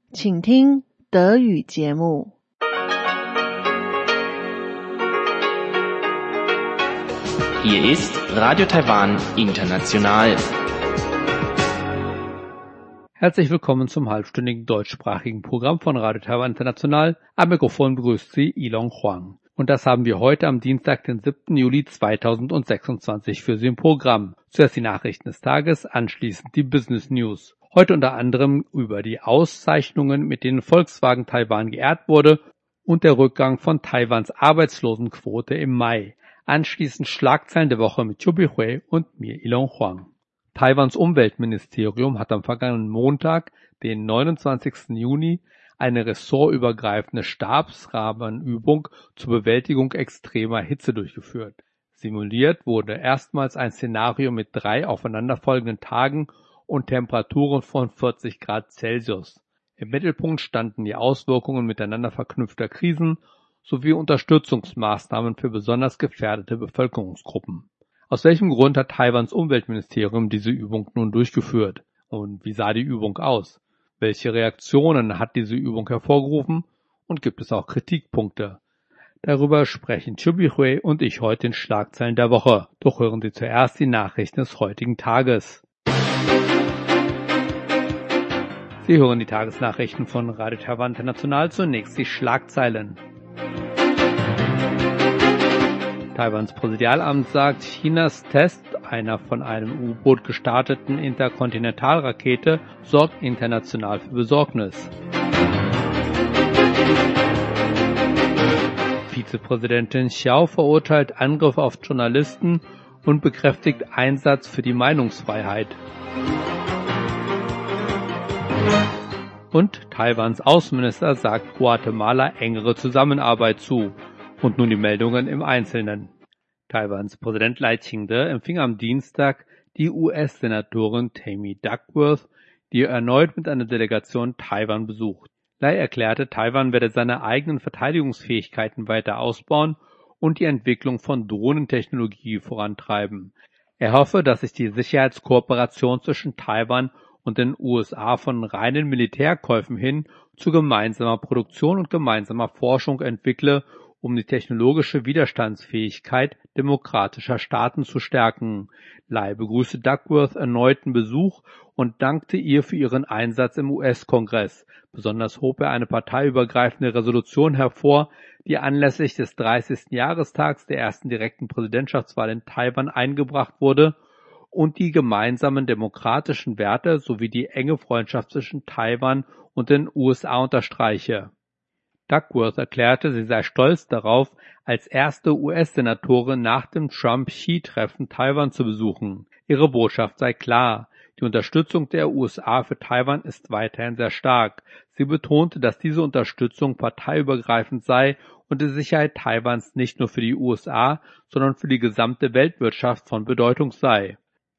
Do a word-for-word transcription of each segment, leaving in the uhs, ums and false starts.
请听德语节目。 Hier ist Radio Taiwan International. Herzlich willkommen zum halbstündigen deutschsprachigen Programm von Radio Taiwan International. Am Mikrofon begrüßt Sie Ilon Huang. Und das haben wir heute am Dienstag, den siebten Juli zweitausendsechsundzwanzig für Sie im Programm. Zuerst die Nachrichten des Tages, anschließend die Business News. Heute unter anderem über die Auszeichnungen, mit denen Volkswagen Taiwan geehrt wurde und der Rückgang von Taiwans Arbeitslosenquote im Mai. Anschließend Schlagzeilen der Woche mit Chubi Hui und mir Ilon Huang. Taiwans Umweltministerium hat am vergangenen Montag, den neunundzwanzigsten Juni, eine ressortübergreifende Stabsrahmenübung zur Bewältigung extremer Hitze durchgeführt. Simuliert wurde erstmals ein Szenario mit drei aufeinanderfolgenden Tagen und Temperaturen von vierzig Grad Celsius. Im Mittelpunkt standen die Auswirkungen miteinander verknüpfter Krisen sowie Unterstützungsmaßnahmen für besonders gefährdete Bevölkerungsgruppen. Aus welchem Grund hat Taiwans Umweltministerium diese Übung nun durchgeführt? Und wie sah die Übung aus? Welche Reaktionen hat diese Übung hervorgerufen? Und gibt es auch Kritikpunkte? Darüber sprechen Chubi Hui und ich heute in Schlagzeilen der Woche. Doch hören Sie zuerst die Nachrichten des heutigen Tages. Sie hören die Tagesnachrichten von Radio Taiwan International, zunächst die Schlagzeilen. Taiwans Präsidialamt sagt, Chinas Test einer von einem U-Boot gestarteten Interkontinentalrakete sorgt international für Besorgnis. Vizepräsidentin Xiao verurteilt Angriff auf Journalisten und bekräftigt Einsatz für die Meinungsfreiheit. Und Taiwans Außenminister sagt Guatemala engere Zusammenarbeit zu. Und nun die Meldungen im Einzelnen. Taiwans Präsident Lai Ching-te empfing am Dienstag die U S-Senatorin Tammy Duckworth, die erneut mit einer Delegation Taiwan besucht. Lai erklärte, Taiwan werde seine eigenen Verteidigungsfähigkeiten weiter ausbauen und die Entwicklung von Drohnentechnologie vorantreiben. Er hoffe, dass sich die Sicherheitskooperation zwischen Taiwan und den U S A von reinen Militärkäufen hin zu gemeinsamer Produktion und gemeinsamer Forschung entwickle, um die technologische Widerstandsfähigkeit demokratischer Staaten zu stärken. Lai begrüßte Duckworth erneuten Besuch und dankte ihr für ihren Einsatz im U S-Kongress. Besonders hob er eine parteiübergreifende Resolution hervor, die anlässlich des dreißigsten Jahrestags der ersten direkten Präsidentschaftswahl in Taiwan eingebracht wurde und die gemeinsamen demokratischen Werte sowie die enge Freundschaft zwischen Taiwan und den U S A unterstreiche. Duckworth erklärte, sie sei stolz darauf, als erste U S-Senatorin nach dem Trump-Xi-Treffen Taiwan zu besuchen. Ihre Botschaft sei klar: Die Unterstützung der U S A für Taiwan ist weiterhin sehr stark. Sie betonte, dass diese Unterstützung parteiübergreifend sei und die Sicherheit Taiwans nicht nur für die U S A, sondern für die gesamte Weltwirtschaft von Bedeutung sei.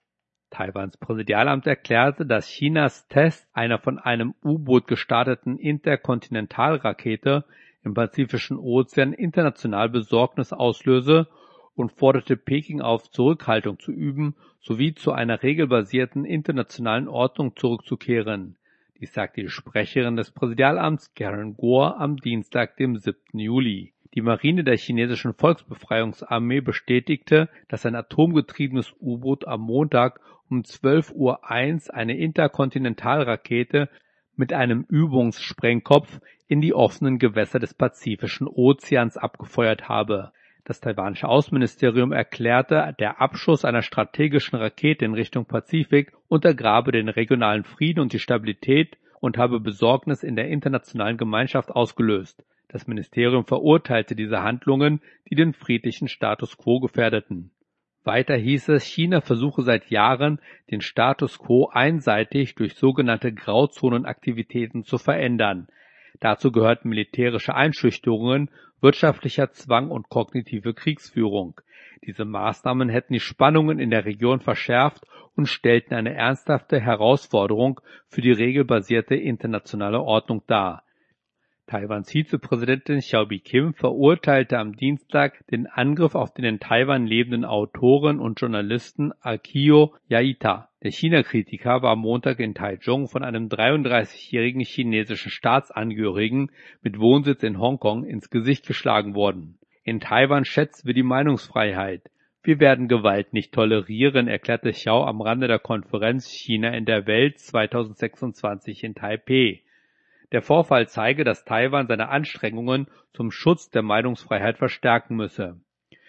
Taiwans Präsidialamt erklärte, dass Chinas Test einer von einem U-Boot gestarteten Interkontinentalrakete im Pazifischen Ozean international Besorgnis auslöse und forderte Peking auf, Zurückhaltung zu üben sowie zu einer regelbasierten internationalen Ordnung zurückzukehren. Dies sagte die Sprecherin des Präsidialamts Karen Guo am Dienstag, dem siebten Juli. Die Marine der chinesischen Volksbefreiungsarmee bestätigte, dass ein atomgetriebenes U-Boot am Montag um zwölf Uhr eins eine Interkontinentalrakete mit einem Übungssprengkopf in die offenen Gewässer des Pazifischen Ozeans abgefeuert habe. Das taiwanische Außenministerium erklärte, der Abschuss einer strategischen Rakete in Richtung Pazifik untergrabe den regionalen Frieden und die Stabilität und habe Besorgnis in der internationalen Gemeinschaft ausgelöst. Das Ministerium verurteilte diese Handlungen, die den friedlichen Status quo gefährdeten. Weiter hieß es, China versuche seit Jahren, den Status quo einseitig durch sogenannte Grauzonenaktivitäten zu verändern. Dazu gehörten militärische Einschüchterungen, wirtschaftlicher Zwang und kognitive Kriegsführung. Diese Maßnahmen hätten die Spannungen in der Region verschärft und stellten eine ernsthafte Herausforderung für die regelbasierte internationale Ordnung dar. Taiwans Vizepräsidentin Hsiao Bi-khim verurteilte am Dienstag den Angriff auf den in Taiwan lebenden Autoren und Journalisten Akio Yaita. Der China-Kritiker war am Montag in Taichung von einem dreiunddreißigjährigen chinesischen Staatsangehörigen mit Wohnsitz in Hongkong ins Gesicht geschlagen worden. In Taiwan schätzen wir die Meinungsfreiheit. Wir werden Gewalt nicht tolerieren, erklärte Hsiao am Rande der Konferenz China in der Welt zweitausendsechsundzwanzig in Taipeh. Der Vorfall zeige, dass Taiwan seine Anstrengungen zum Schutz der Meinungsfreiheit verstärken müsse.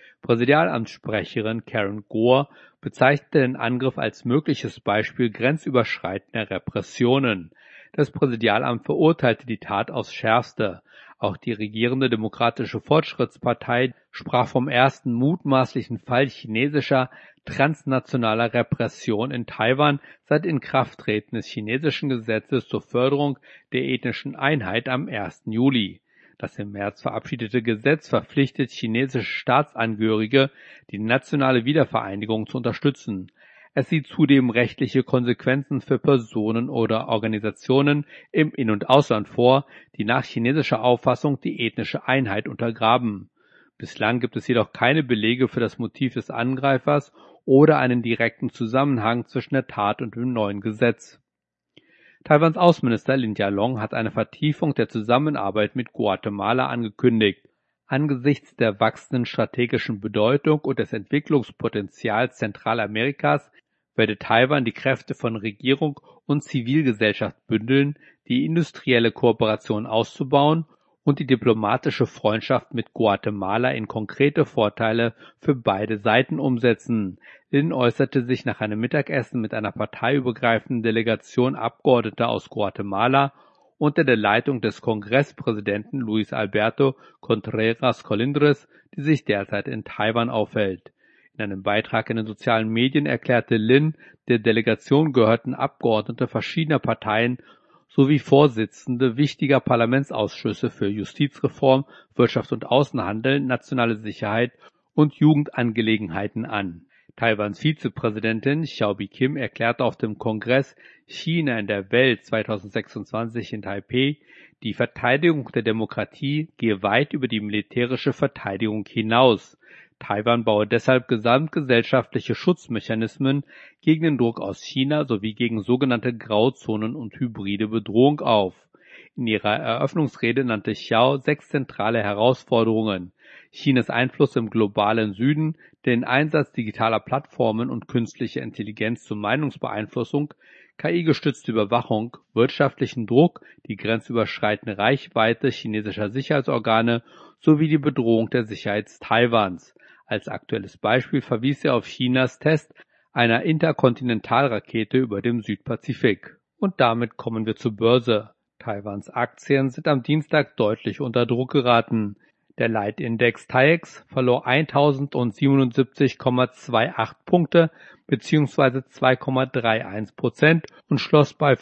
Präsidialamtssprecherin Karen Gore bezeichnete den Angriff als mögliches Beispiel grenzüberschreitender Repressionen. Das Präsidialamt verurteilte die Tat aufs Schärfste. Auch die regierende Demokratische Fortschrittspartei sprach vom ersten mutmaßlichen Fall chinesischer transnationaler Repression in Taiwan seit Inkrafttreten des chinesischen Gesetzes zur Förderung der ethnischen Einheit am ersten Juli. Das im März verabschiedete Gesetz verpflichtet chinesische Staatsangehörige, die nationale Wiedervereinigung zu unterstützen. Es sieht zudem rechtliche Konsequenzen für Personen oder Organisationen im In- und Ausland vor, die nach chinesischer Auffassung die ethnische Einheit untergraben. Bislang gibt es jedoch keine Belege für das Motiv des Angreifers oder einen direkten Zusammenhang zwischen der Tat und dem neuen Gesetz. Taiwans Außenminister Lin Jialong hat eine Vertiefung der Zusammenarbeit mit Guatemala angekündigt. Angesichts der wachsenden strategischen Bedeutung und des Entwicklungspotenzials Zentralamerikas werde Taiwan die Kräfte von Regierung und Zivilgesellschaft bündeln, die industrielle Kooperation auszubauen und die diplomatische Freundschaft mit Guatemala in konkrete Vorteile für beide Seiten umsetzen. Lin äußerte sich nach einem Mittagessen mit einer parteiübergreifenden Delegation Abgeordneter aus Guatemala unter der Leitung des Kongresspräsidenten Luis Alberto Contreras Colindres, die sich derzeit in Taiwan aufhält. In einem Beitrag in den sozialen Medien erklärte Lin, der Delegation gehörten Abgeordnete verschiedener Parteien sowie Vorsitzende wichtiger Parlamentsausschüsse für Justizreform, Wirtschaft und Außenhandel, nationale Sicherheit und Jugendangelegenheiten an. Taiwans Vizepräsidentin Hsiao Bi-khim erklärte auf dem Kongress China in der Welt zweitausendsechsundzwanzig in Taipeh, die Verteidigung der Demokratie gehe weit über die militärische Verteidigung hinaus. Taiwan baue deshalb gesamtgesellschaftliche Schutzmechanismen gegen den Druck aus China sowie gegen sogenannte Grauzonen und hybride Bedrohung auf. In ihrer Eröffnungsrede nannte Hsiao sechs zentrale Herausforderungen: Chinas Einfluss im globalen Süden, den Einsatz digitaler Plattformen und künstliche Intelligenz zur Meinungsbeeinflussung, K I-gestützte Überwachung, wirtschaftlichen Druck, die grenzüberschreitende Reichweite chinesischer Sicherheitsorgane sowie die Bedrohung der Sicherheit Taiwans. Als aktuelles Beispiel verwies er auf Chinas Test einer Interkontinentalrakete über dem Südpazifik. Und damit kommen wir zur Börse. Taiwans Aktien sind am Dienstag deutlich unter Druck geraten. Der Leitindex T A I E X verlor eintausendsiebenundsiebzig Komma achtundzwanzig Punkte bzw. zwei Komma einunddreißig Prozent und schloss bei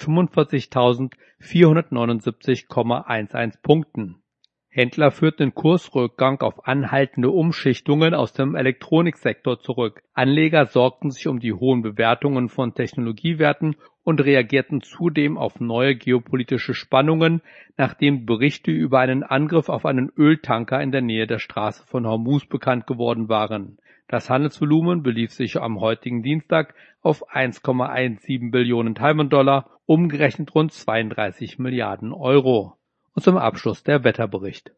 fünfundvierzigtausendvierhundertneunundsiebzig Komma elf Punkten. Händler führten den Kursrückgang auf anhaltende Umschichtungen aus dem Elektroniksektor zurück. Anleger sorgten sich um die hohen Bewertungen von Technologiewerten und reagierten zudem auf neue geopolitische Spannungen, nachdem Berichte über einen Angriff auf einen Öltanker in der Nähe der Straße von Hormuz bekannt geworden waren. Das Handelsvolumen belief sich am heutigen Dienstag auf eins Komma siebzehn Billionen Taiwan-Dollar, umgerechnet rund zweiunddreißig Milliarden Euro. Und zum Abschluss der Wetterbericht.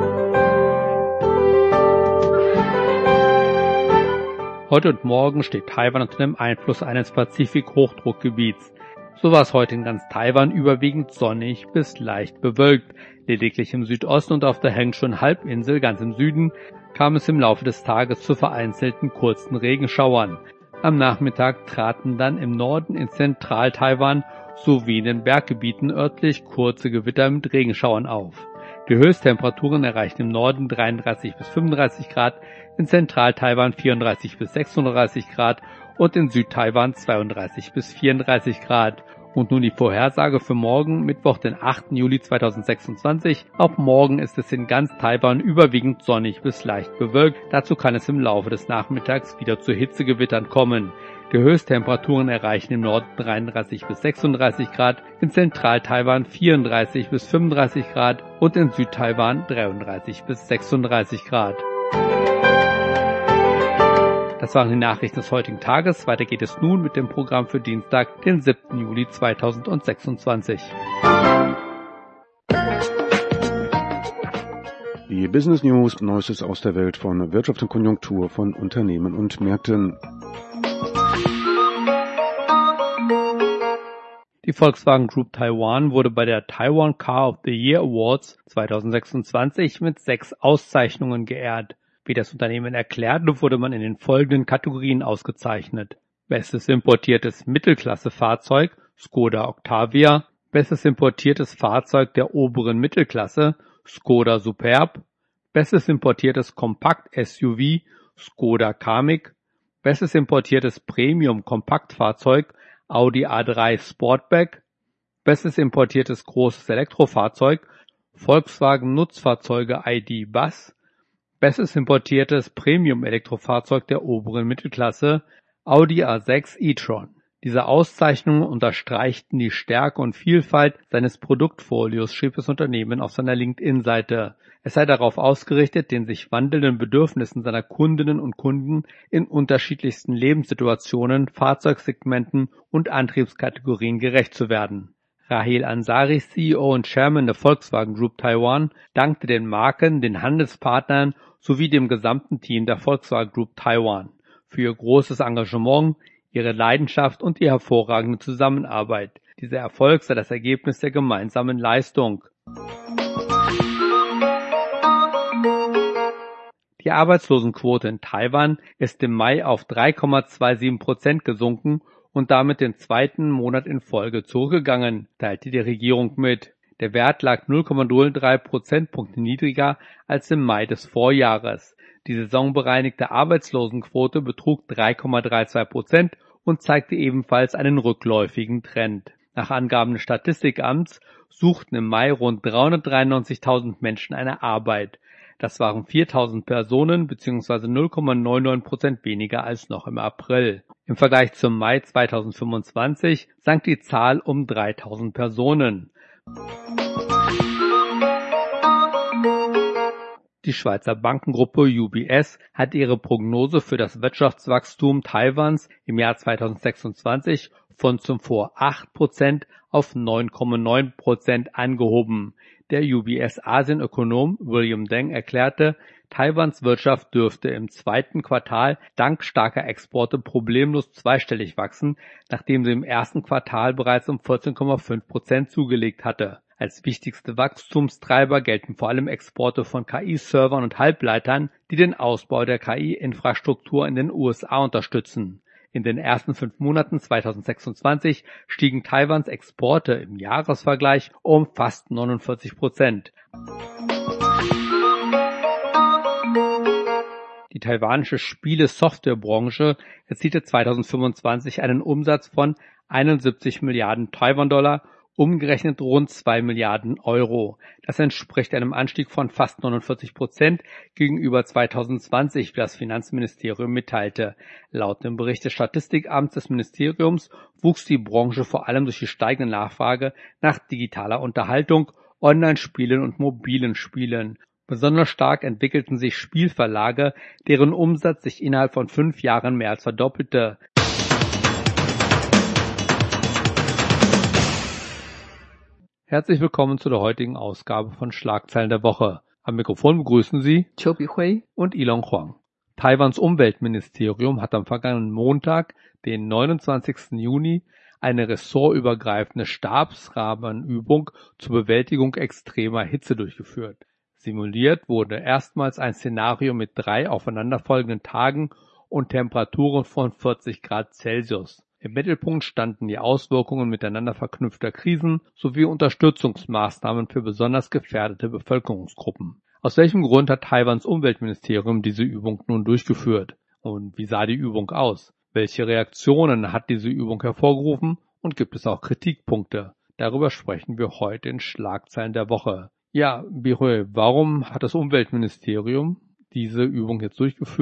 Heute und morgen steht Taiwan unter dem Einfluss eines Pazifik-Hochdruckgebiets. So war es heute in ganz Taiwan überwiegend sonnig bis leicht bewölkt. Lediglich im Südosten und auf der Hengshun-Halbinsel ganz im Süden kam es im Laufe des Tages zu vereinzelten kurzen Regenschauern. Am Nachmittag traten dann im Norden in Zentral-Taiwan sowie in den Berggebieten örtlich kurze Gewitter mit Regenschauern auf. Die Höchsttemperaturen erreichten im Norden dreiunddreißig bis fünfunddreißig Grad, in Zentral-Taiwan vierunddreißig bis sechsunddreißig Grad und in Süd-Taiwan zweiunddreißig bis vierunddreißig Grad. Und nun die Vorhersage für morgen, Mittwoch, den achten Juli zweitausendsechsundzwanzig. Auch morgen ist es in ganz Taiwan überwiegend sonnig bis leicht bewölkt. Dazu kann es im Laufe des Nachmittags wieder zu Hitzegewittern kommen. Die Höchsttemperaturen erreichen im Norden dreiunddreißig bis sechsunddreißig Grad, in Zentral-Taiwan vierunddreißig bis fünfunddreißig Grad und in Süd-Taiwan dreiunddreißig bis sechsunddreißig Grad. Das waren die Nachrichten des heutigen Tages. Weiter geht es nun mit dem Programm für Dienstag, den siebten Juli zweitausendsechsundzwanzig. Die Business News, Neuestes aus der Welt von Wirtschaft und Konjunktur von Unternehmen und Märkten. Die Volkswagen Group Taiwan wurde bei der Taiwan Car of the Year Awards zweitausendsechsundzwanzig mit sechs Auszeichnungen geehrt. Wie das Unternehmen erklärt, wurde man in den folgenden Kategorien ausgezeichnet: Bestes importiertes Mittelklasse-Fahrzeug Skoda Octavia, Bestes importiertes Fahrzeug der oberen Mittelklasse Skoda Superb, Bestes importiertes Kompakt-S U V Skoda Kamiq, Bestes importiertes Premium-Kompaktfahrzeug Audi A drei Sportback, Bestes importiertes großes Elektrofahrzeug Volkswagen Nutzfahrzeuge I D Bus, Bestes importiertes Premium-Elektrofahrzeug der oberen Mittelklasse Audi A sechs e-tron. Diese Auszeichnungen unterstreichten die Stärke und Vielfalt seines Produktfolios, schrieb das Unternehmen auf seiner LinkedIn-Seite. Es sei darauf ausgerichtet, den sich wandelnden Bedürfnissen seiner Kundinnen und Kunden in unterschiedlichsten Lebenssituationen, Fahrzeugsegmenten und Antriebskategorien gerecht zu werden. Rahel Ansari, C E O und Chairman der Volkswagen Group Taiwan, dankte den Marken, den Handelspartnern sowie dem gesamten Team der Volkswagen Group Taiwan für ihr großes Engagement, ihre Leidenschaft und die hervorragende Zusammenarbeit. Dieser Erfolg sei das Ergebnis der gemeinsamen Leistung. Die Arbeitslosenquote in Taiwan ist im Mai auf drei Komma siebenundzwanzig Prozent gesunken und damit den zweiten Monat in Folge zurückgegangen, teilte die Regierung mit. Der Wert lag null Komma null drei Prozentpunkte niedriger als im Mai des Vorjahres. Die saisonbereinigte Arbeitslosenquote betrug drei Komma zweiunddreißig Prozent und zeigte ebenfalls einen rückläufigen Trend. Nach Angaben des Statistikamts suchten im Mai rund dreihundertdreiundneunzigtausend Menschen eine Arbeit. Das waren viertausend Personen bzw. null Komma neunundneunzig Prozent weniger als noch im April. Im Vergleich zum Mai zweitausendfünfundzwanzig sank die Zahl um dreitausend Personen. Die Schweizer Bankengruppe U B S hat ihre Prognose für das Wirtschaftswachstum Taiwans im Jahr zweitausendsechsundzwanzig von zuvor acht Prozent auf neun Komma neun Prozent angehoben. Der U B S-Asien-Ökonom William Deng erklärte, Taiwans Wirtschaft dürfte im zweiten Quartal dank starker Exporte problemlos zweistellig wachsen, nachdem sie im ersten Quartal bereits um vierzehn Komma fünf Prozent zugelegt hatte. Als wichtigste Wachstumstreiber gelten vor allem Exporte von K I-Servern und Halbleitern, die den Ausbau der K I-Infrastruktur in den U S A unterstützen. In den ersten fünf Monaten zweitausendsechsundzwanzig stiegen Taiwans Exporte im Jahresvergleich um fast neunundvierzig Prozent. Die taiwanische Spiele-Softwarebranche erzielte zweitausendfünfundzwanzig einen Umsatz von einundsiebzig Milliarden Taiwan-Dollar, umgerechnet rund zwei Milliarden Euro. Das entspricht einem Anstieg von fast neunundvierzig Prozent gegenüber zweitausendzwanzig, wie das Finanzministerium mitteilte. Laut dem Bericht des Statistikamts des Ministeriums wuchs die Branche vor allem durch die steigende Nachfrage nach digitaler Unterhaltung, Online-Spielen und mobilen Spielen. Besonders stark entwickelten sich Spielverlage, deren Umsatz sich innerhalb von fünf Jahren mehr als verdoppelte. Herzlich willkommen zu der heutigen Ausgabe von Schlagzeilen der Woche. Am Mikrofon begrüßen Sie Qiu Bihui und Ilon Huang. Taiwans Umweltministerium hat am vergangenen Montag, den neunundzwanzigsten Juni, eine ressortübergreifende Stabsrahmenübung zur Bewältigung extremer Hitze durchgeführt. Simuliert wurde erstmals ein Szenario mit drei aufeinanderfolgenden Tagen und Temperaturen von vierzig Grad Celsius. Im Mittelpunkt standen die Auswirkungen miteinander verknüpfter Krisen sowie Unterstützungsmaßnahmen für besonders gefährdete Bevölkerungsgruppen. Aus welchem Grund hat Taiwans Umweltministerium diese Übung nun durchgeführt? Und wie sah die Übung aus? Welche Reaktionen hat diese Übung hervorgerufen? Und gibt es auch Kritikpunkte? Darüber sprechen wir heute in Schlagzeilen der Woche. Ja, Bihui, warum hat das Umweltministerium diese Übung jetzt durchgeführt?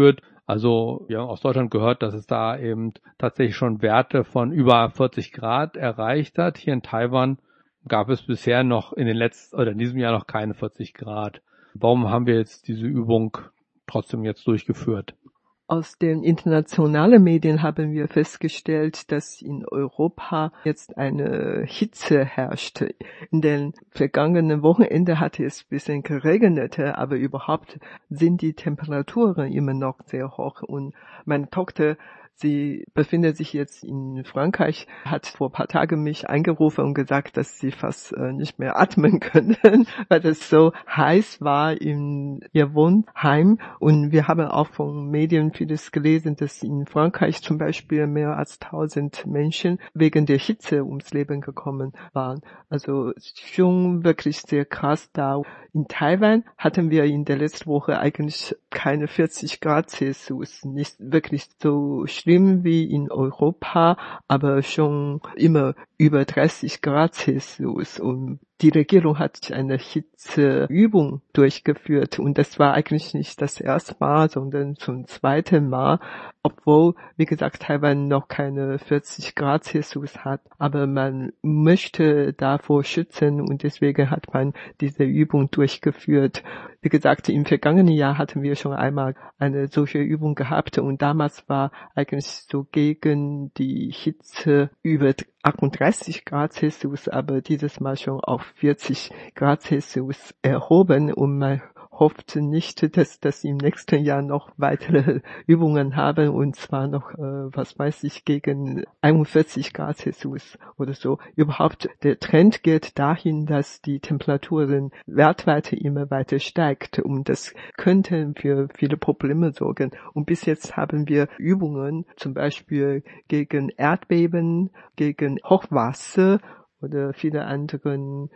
Also wir haben aus Deutschland gehört, dass es da eben tatsächlich schon Werte von über vierzig Grad erreicht hat. Hier in Taiwan gab es bisher noch in den letzten oder in diesem Jahr noch keine vierzig Grad. Warum haben wir jetzt diese Übung trotzdem jetzt durchgeführt? Aus den internationalen Medien haben wir festgestellt, dass in Europa jetzt eine Hitze herrscht. In den vergangenen Wochenende hatte es ein bisschen geregnet, aber überhaupt sind die Temperaturen immer noch sehr hoch. Und meine Tochter, sie befindet sich jetzt in Frankreich, hat vor ein paar Tagen mich angerufen und gesagt, dass sie fast äh, nicht mehr atmen können, weil es so heiß war in ihr Wohnheim. Und wir haben auch von Medien vieles gelesen, dass in Frankreich zum Beispiel mehr als tausend Menschen wegen der Hitze ums Leben gekommen waren. Also schon wirklich sehr krass da. In Taiwan hatten wir in der letzten Woche eigentlich keine vierzig Grad Celsius, nicht wirklich so schlimm wie in Europa, aber schon immer über dreißig Grad Celsius. Und die Regierung hat eine Hitzeübung durchgeführt und das war eigentlich nicht das erste Mal, sondern zum zweiten Mal, obwohl, wie gesagt, Taiwan noch keine vierzig Grad Celsius hat, aber man möchte davor schützen und deswegen hat man diese Übung durchgeführt. Wie gesagt, im vergangenen Jahr hatten wir schon einmal eine solche Übung gehabt und damals war eigentlich so gegen die Hitze über achtunddreißig Grad Celsius, aber dieses Mal schon auf vierzig Grad Celsius erhoben und man hofft nicht, dass das im nächsten Jahr noch weitere Übungen haben und zwar noch, äh, was weiß ich, gegen einundvierzig Grad Celsius oder so. Überhaupt, der Trend geht dahin, dass die Temperaturen weltweit immer weiter steigt und das könnte für viele Probleme sorgen. Und bis jetzt haben wir Übungen, zum Beispiel gegen Erdbeben, gegen Hochwasser oder viele anderen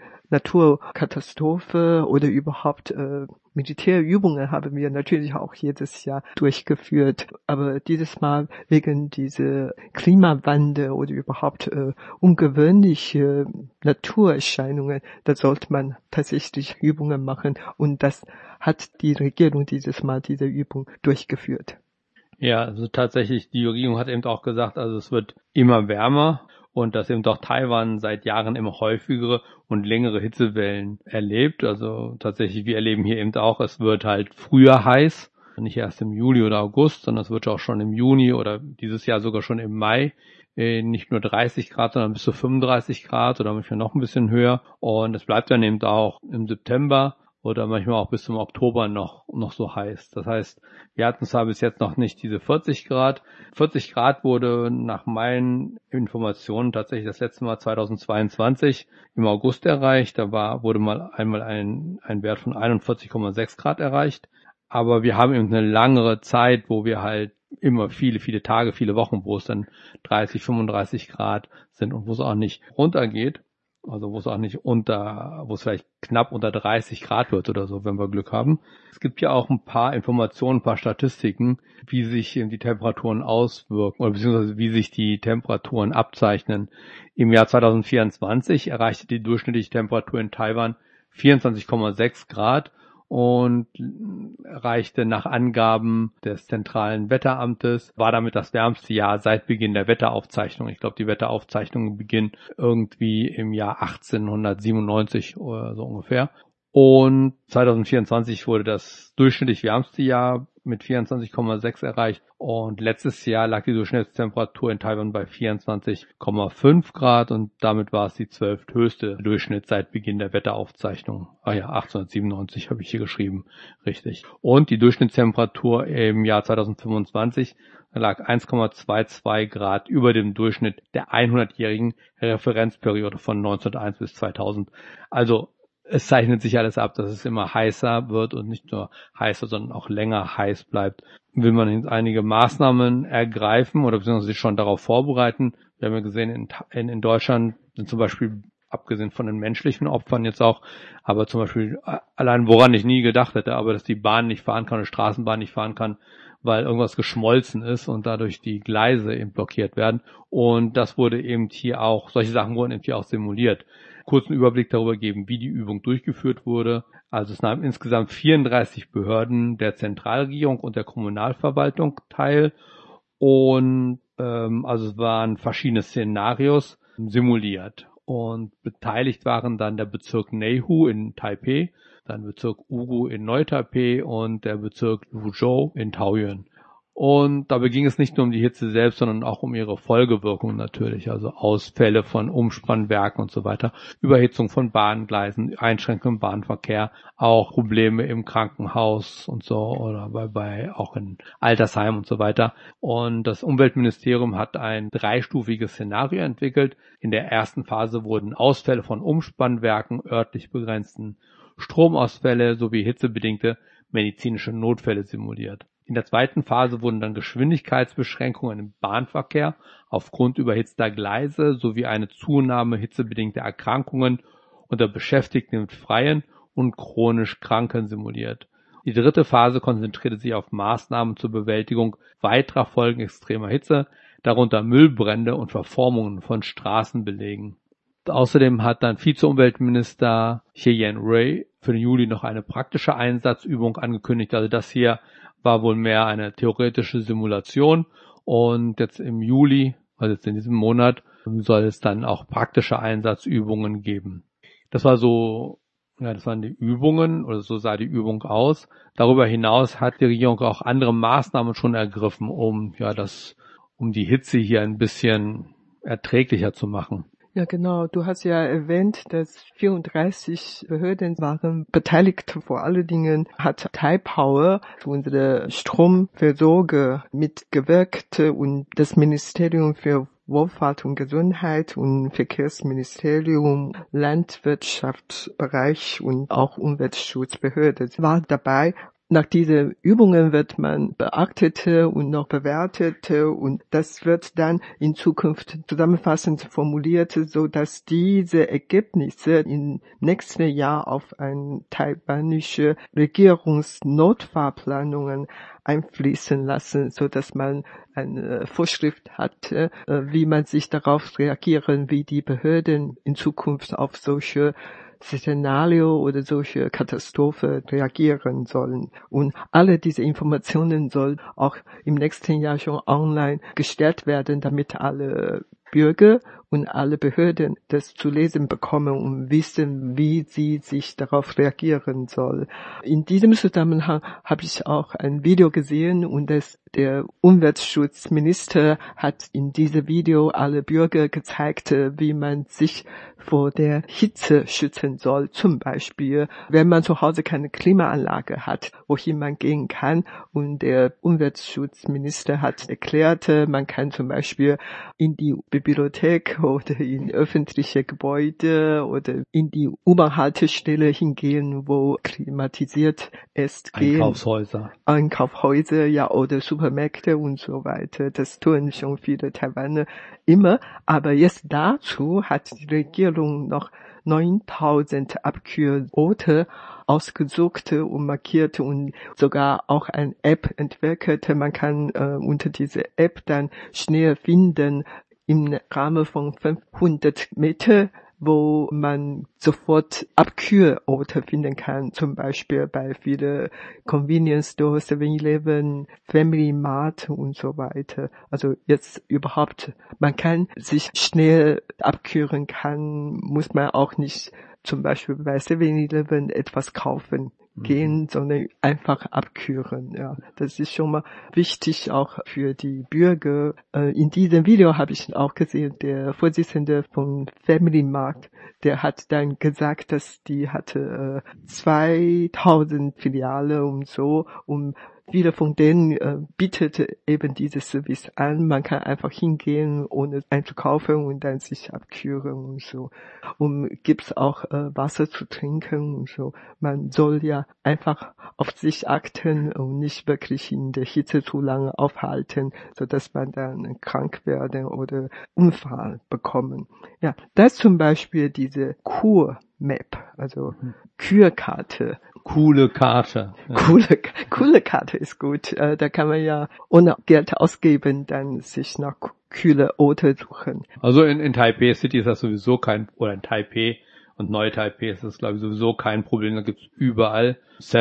Naturkatastrophen oder überhaupt äh, Militärübungen haben wir natürlich auch jedes Jahr durchgeführt. Aber dieses Mal wegen dieser Klimawandel oder überhaupt äh, ungewöhnliche Naturerscheinungen, da sollte man tatsächlich Übungen machen. Und das hat die Regierung dieses Mal diese Übung durchgeführt. Ja, also tatsächlich, die Regierung hat eben auch gesagt, also es wird immer wärmer. Und dass eben doch Taiwan seit Jahren immer häufigere und längere Hitzewellen erlebt. Also tatsächlich, wir erleben hier eben auch, es wird halt früher heiß, nicht erst im Juli oder August, sondern es wird auch schon im Juni oder dieses Jahr sogar schon im Mai äh, nicht nur dreißig Grad, sondern bis zu fünfunddreißig Grad oder manchmal noch ein bisschen höher. Und es bleibt dann eben auch im September oder manchmal auch bis zum Oktober noch noch so heiß. Das heißt, wir hatten zwar bis jetzt noch nicht diese vierzig Grad. vierzig Grad wurde nach meinen Informationen tatsächlich das letzte Mal zweitausendzweiundzwanzig im August erreicht. Da war wurde mal einmal ein ein Wert von einundvierzig Komma sechs Grad erreicht. Aber wir haben eben eine langere Zeit, wo wir halt immer viele, viele Tage, viele Wochen, wo es dann dreißig, fünfunddreißig Grad sind und wo es auch nicht runtergeht. Also wo es auch nicht unter, wo es vielleicht knapp unter dreißig Grad wird oder so, wenn wir Glück haben. Es gibt ja auch ein paar Informationen, ein paar Statistiken, wie sich die Temperaturen auswirken oder beziehungsweise wie sich die Temperaturen abzeichnen. Im Jahr zweitausendvierundzwanzig erreichte die durchschnittliche Temperatur in Taiwan vierundzwanzig Komma sechs Grad und erreichte nach Angaben des zentralen Wetteramtes, war damit das wärmste Jahr seit Beginn der Wetteraufzeichnung. Ich glaube, die Wetteraufzeichnungen beginnen irgendwie im Jahr achtzehnhundertsiebenundneunzig oder so ungefähr. Und zweitausendvierundzwanzig wurde das durchschnittlich wärmste Jahr mit vierundzwanzig Komma sechs erreicht. Und letztes Jahr lag die Durchschnittstemperatur in Taiwan bei vierundzwanzig Komma fünf Grad und damit war es die zwölfthöchste Durchschnitt seit Beginn der Wetteraufzeichnung. Ah ja, achtzehnhundertsiebenundneunzig habe ich hier geschrieben. Richtig. Und die Durchschnittstemperatur im Jahr zweitausendfünfundzwanzig lag eins Komma zweiundzwanzig Grad über dem Durchschnitt der hundertjährigen Referenzperiode von neunzehnhunderteins bis zweitausend. Also es zeichnet sich alles ab, dass es immer heißer wird und nicht nur heißer, sondern auch länger heiß bleibt. Will man jetzt einige Maßnahmen ergreifen oder beziehungsweise sich schon darauf vorbereiten? Wir haben ja gesehen, in, in, in Deutschland sind zum Beispiel, abgesehen von den menschlichen Opfern jetzt auch, aber zum Beispiel allein woran ich nie gedacht hätte, aber dass die Bahn nicht fahren kann, die Straßenbahn nicht fahren kann, weil irgendwas geschmolzen ist und dadurch die Gleise eben blockiert werden. Und das wurde eben hier auch, solche Sachen wurden eben hier auch simuliert. kurzen Überblick darüber geben, wie die Übung durchgeführt wurde. Also es nahmen insgesamt vierunddreißig Behörden der Zentralregierung und der Kommunalverwaltung teil und ähm, also es waren verschiedene Szenarios simuliert. Und beteiligt waren dann der Bezirk Neihu in Taipei, dann Bezirk Ugu in Neu-Taipei und der Bezirk Luzhou in Taoyuan. Und dabei ging es nicht nur um die Hitze selbst, sondern auch um ihre Folgewirkungen natürlich, also Ausfälle von Umspannwerken und so weiter, Überhitzung von Bahngleisen, Einschränkungen im Bahnverkehr, auch Probleme im Krankenhaus und so oder bei, bei auch in Altersheimen und so weiter. Und das Umweltministerium hat ein dreistufiges Szenario entwickelt. In der ersten Phase wurden Ausfälle von Umspannwerken, örtlich begrenzten Stromausfälle sowie hitzebedingte medizinische Notfälle simuliert. In der zweiten Phase wurden dann Geschwindigkeitsbeschränkungen im Bahnverkehr aufgrund überhitzter Gleise sowie eine Zunahme hitzebedingter Erkrankungen unter Beschäftigten mit Freien und chronisch Kranken simuliert. Die dritte Phase konzentrierte sich auf Maßnahmen zur Bewältigung weiterer Folgen extremer Hitze, darunter Müllbrände und Verformungen von Straßenbelägen. Außerdem hat dann Vize-Umweltminister Xie Yan-rui für den Juli noch eine praktische Einsatzübung angekündigt. Also das hier war wohl mehr eine theoretische Simulation und jetzt im Juli, also jetzt in diesem Monat, soll es dann auch praktische Einsatzübungen geben. Das war so, ja, das waren die Übungen oder so sah die Übung aus. Darüber hinaus hat die Regierung auch andere Maßnahmen schon ergriffen, um ja das, um die Hitze hier ein bisschen erträglicher zu machen. Ja, genau. Du hast ja erwähnt, dass vierunddreißig Behörden waren beteiligt. Vor allen Dingen hat Taipower, unsere Stromversorger, mitgewirkt und das Ministerium für Wohlfahrt und Gesundheit und Verkehrsministerium, Landwirtschaftsbereich und auch Umweltschutzbehörde war dabei. Nach diesen Übungen wird man beachtete und noch bewertete und das wird dann in Zukunft zusammenfassend formuliert, so dass diese Ergebnisse im nächsten Jahr auf ein taiwanische Regierungsnotfallplanungen einfließen lassen, so dass man eine Vorschrift hat, wie man sich darauf reagieren, wie die Behörden in Zukunft auf solche Szenario oder solche Katastrophe reagieren sollen. Und alle diese Informationen sollen auch im nächsten Jahr schon online gestellt werden, damit alle Bürger und alle Behörden das zu lesen bekommen und wissen, wie sie sich darauf reagieren soll. In diesem Zusammenhang habe ich auch ein Video gesehen und das, der Umweltschutzminister hat in diesem Video alle Bürger gezeigt, wie man sich vor der Hitze schützen soll. Zum Beispiel, wenn man zu Hause keine Klimaanlage hat, wohin man gehen kann. Und der Umweltschutzminister hat erklärt, man kann zum Beispiel in die Bibliothek oder in öffentliche Gebäude oder in die U-Bahn-Haltestelle hingehen, wo klimatisiert ist. Einkaufshäuser. Einkaufshäuser, ja, oder Supermärkte und so weiter. Das tun schon viele Taiwaner immer. Aber jetzt dazu hat die Regierung noch neuntausend Abkühlorte ausgesucht und markiert und sogar auch eine App entwickelt. Man kann äh, unter dieser App dann schnell finden, im Rahmen von fünfhundert Meter, wo man sofort Abkühlorte finden kann, zum Beispiel bei vielen Convenience Stores, seven eleven, Family Mart und so weiter. Also jetzt überhaupt, man kann sich schnell abkühlen kann, muss man auch nicht zum Beispiel bei seven eleven etwas kaufen gehen, sondern einfach abkühlen. Ja, das ist schon mal wichtig auch für die Bürger. In diesem Video habe ich auch gesehen, der Vorsitzende von Family Mart, der hat dann gesagt, dass die hatte zweitausend Filiale und so, und viele von denen äh, bietet eben dieses Service an. Man kann einfach hingehen, ohne einzukaufen und dann sich abkühlen und so. Und gibt's auch äh, Wasser zu trinken und so. Man soll ja einfach auf sich achten und nicht wirklich in der Hitze zu lange aufhalten, so dass man dann krank werden oder Unfall bekommen. Ja, das zum Beispiel diese Kur-Map, also Kürkarte. Coole Karte. Ja. Coole, coole Karte ist gut. Äh, da kann man ja ohne Geld ausgeben, dann sich nach kühle Orte suchen. Also in, in Taipei City ist das sowieso kein, oder in Taipei Und Neu-Taipei ist das, glaube ich, sowieso kein Problem. Da gibt's überall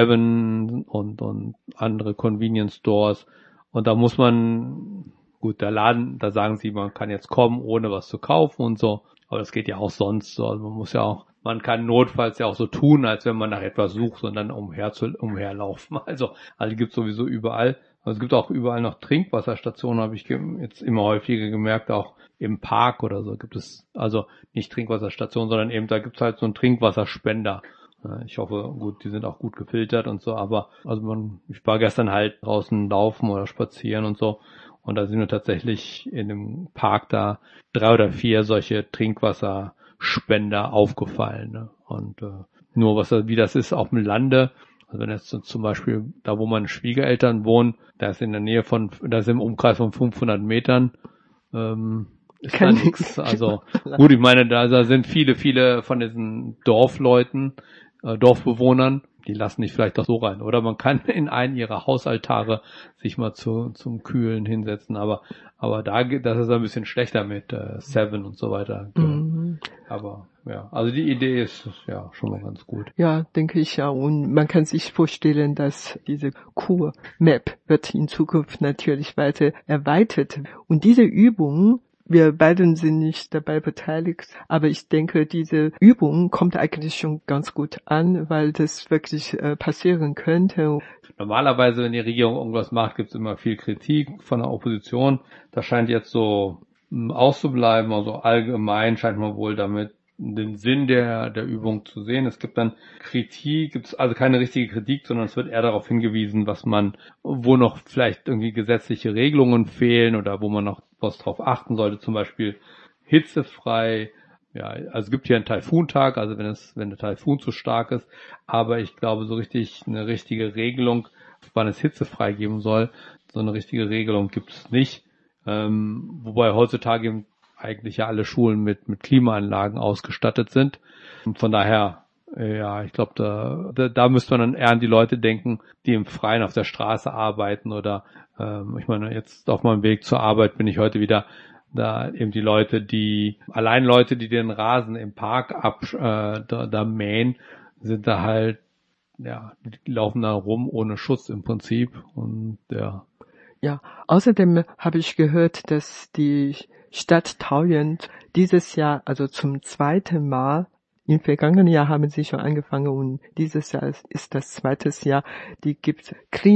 Seven und, und andere Convenience Stores. Und da muss man, gut, der Laden, da sagen sie, man kann jetzt kommen, ohne was zu kaufen und so. Aber das geht ja auch sonst so. Also man muss ja auch, man kann notfalls ja auch so tun, als wenn man nach etwas sucht und dann umher zu, umherlaufen. Also, also gibt's sowieso überall. Also es gibt auch überall noch Trinkwasserstationen, habe ich jetzt immer häufiger gemerkt, auch im Park oder so gibt es, also nicht Trinkwasserstationen, sondern eben da gibt's halt so einen Trinkwasserspender. Ich hoffe, gut, die sind auch gut gefiltert und so, aber also man, ich war gestern halt draußen laufen oder spazieren und so und da sind mir tatsächlich in dem Park da drei oder vier solche Trinkwasserspender aufgefallen. Ne? Und äh, nur was wie das ist auf dem Lande. Also wenn jetzt so zum Beispiel da, wo meine Schwiegereltern wohnen, da ist in der Nähe von, da ist im Umkreis von fünfhundert Metern, ähm, ist da nichts. Also gut, ich meine, da, da sind viele, viele von diesen Dorfleuten, äh, Dorfbewohnern, die lassen dich vielleicht doch so rein. Oder man kann in einen ihrer Hausaltare sich mal zu, zum Kühlen hinsetzen, aber aber da das ist ein bisschen schlechter mit äh, Seven und so weiter. Mhm. Aber ja, also die Idee ist ja schon mal ganz gut. Ja, denke ich ja. Und man kann sich vorstellen, dass diese Kur-Map wird in Zukunft natürlich weiter erweitert. Und diese Übung, wir beiden sind nicht dabei beteiligt, aber ich denke, diese Übung kommt eigentlich schon ganz gut an, weil das wirklich äh, passieren könnte. Normalerweise, wenn die Regierung irgendwas macht, gibt es immer viel Kritik von der Opposition. Das scheint jetzt so mh, auszubleiben. Also allgemein scheint man wohl damit den Sinn der der Übung zu sehen. Es gibt dann Kritik, gibt es also keine richtige Kritik, sondern es wird eher darauf hingewiesen, was man, wo noch vielleicht irgendwie gesetzliche Regelungen fehlen oder wo man noch was drauf achten sollte, zum Beispiel hitzefrei. Ja, also es gibt hier einen Taifuntag, also wenn es, wenn der Taifun zu stark ist, aber ich glaube, so richtig eine richtige Regelung, wann es hitzefrei geben soll, so eine richtige Regelung gibt es nicht. Ähm, wobei heutzutage eben eigentlich ja alle Schulen mit mit Klimaanlagen ausgestattet sind. Und von daher, ja, ich glaube, da, da da müsste man dann eher an die Leute denken, die im Freien auf der Straße arbeiten oder ähm, ich meine, jetzt auf meinem Weg zur Arbeit bin ich heute wieder da eben die Leute, die, allein Leute, die den Rasen im Park ab, äh, da, da mähen, sind da halt, ja, die laufen da rum ohne Schutz im Prinzip und ja. Ja, außerdem habe ich gehört, dass die Stadt Taoyuan dieses Jahr, also zum zweiten Mal, im vergangenen Jahr haben sie schon angefangen und dieses Jahr ist das zweite Jahr, die gibt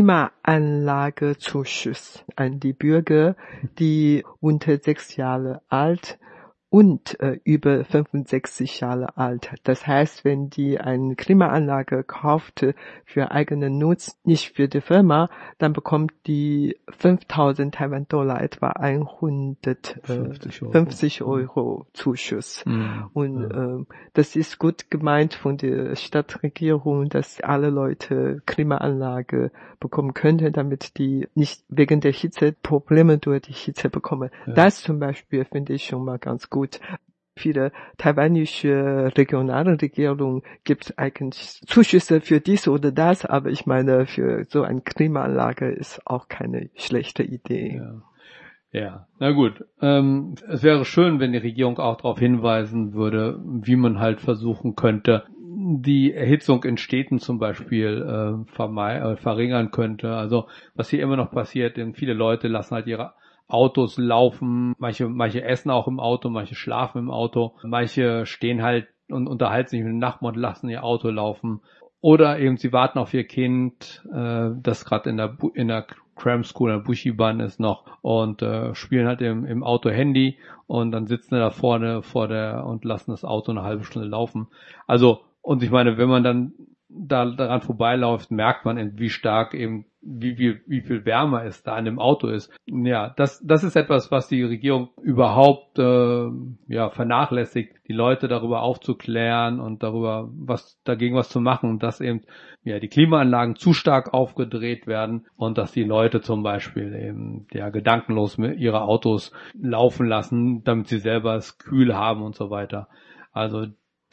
Klimaanlagezuschuss an die Bürger, die unter sechs Jahre alt und äh, über fünfundsechzig Jahre alt. Das heißt, wenn die eine Klimaanlage kauft für eigenen Nutz, nicht für die Firma, dann bekommt die fünftausend Taiwan-Dollar, etwa hundertfünfzig Euro Zuschuss. Mhm. Und äh, das ist gut gemeint von der Stadtregierung, dass alle Leute Klimaanlage bekommen könnten, damit die nicht wegen der Hitze Probleme durch die Hitze bekommen. Ja. Das zum Beispiel finde ich schon mal ganz gut. Viele taiwanische regionale Regierungen gibt eigentlich Zuschüsse für dies oder das, aber ich meine, für so eine Klimaanlage ist auch keine schlechte Idee. Ja, ja. Na gut. Ähm, es wäre schön, wenn die Regierung auch darauf hinweisen würde, wie man halt versuchen könnte, die Erhitzung in Städten zum Beispiel äh, verme- äh, verringern könnte. Also was hier immer noch passiert, denn viele Leute lassen halt ihre Autos laufen, manche manche essen auch im Auto, manche schlafen im Auto, manche stehen halt und unterhalten sich mit dem Nachbarn und lassen ihr Auto laufen. Oder eben sie warten auf ihr Kind, äh, das gerade in der in der Cram School, in der Bushiban ist noch und äh, spielen halt im, im Auto Handy und dann sitzen sie da vorne vor der und lassen das Auto eine halbe Stunde laufen. Also und ich meine, wenn man dann da daran vorbeiläuft, merkt man, wie stark eben, wie viel, wie viel wärmer es da an dem Auto ist. Ja, das, das ist etwas, was die Regierung überhaupt, äh, ja, vernachlässigt, die Leute darüber aufzuklären und darüber, was, dagegen was zu machen, dass eben, ja, die Klimaanlagen zu stark aufgedreht werden und dass die Leute zum Beispiel eben, ja, gedankenlos mit ihre Autos laufen lassen, damit sie selber es kühl haben und so weiter. Also,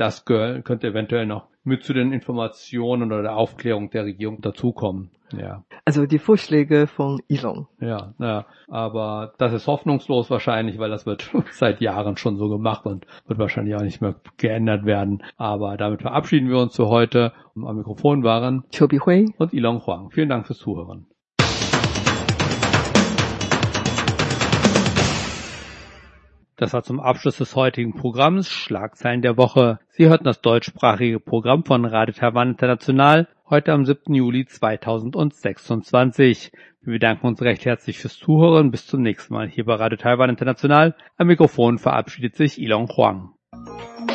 das gehör, könnte eventuell noch mit zu den Informationen oder der Aufklärung der Regierung dazukommen. Ja. Also die Vorschläge von Elon. Ja, ja, aber das ist hoffnungslos wahrscheinlich, weil das wird seit Jahren schon so gemacht und wird wahrscheinlich auch nicht mehr geändert werden. Aber damit verabschieden wir uns für heute. Am Mikrofon waren Chobi Hui und Ilong Huang. Vielen Dank fürs Zuhören. Das war zum Abschluss des heutigen Programms Schlagzeilen der Woche. Sie hörten das deutschsprachige Programm von Radio Taiwan International heute am siebten Juli zweitausendsechsundzwanzig. Wir bedanken uns recht herzlich fürs Zuhören. Bis zum nächsten Mal hier bei Radio Taiwan International. Am Mikrofon verabschiedet sich Ilong Huang.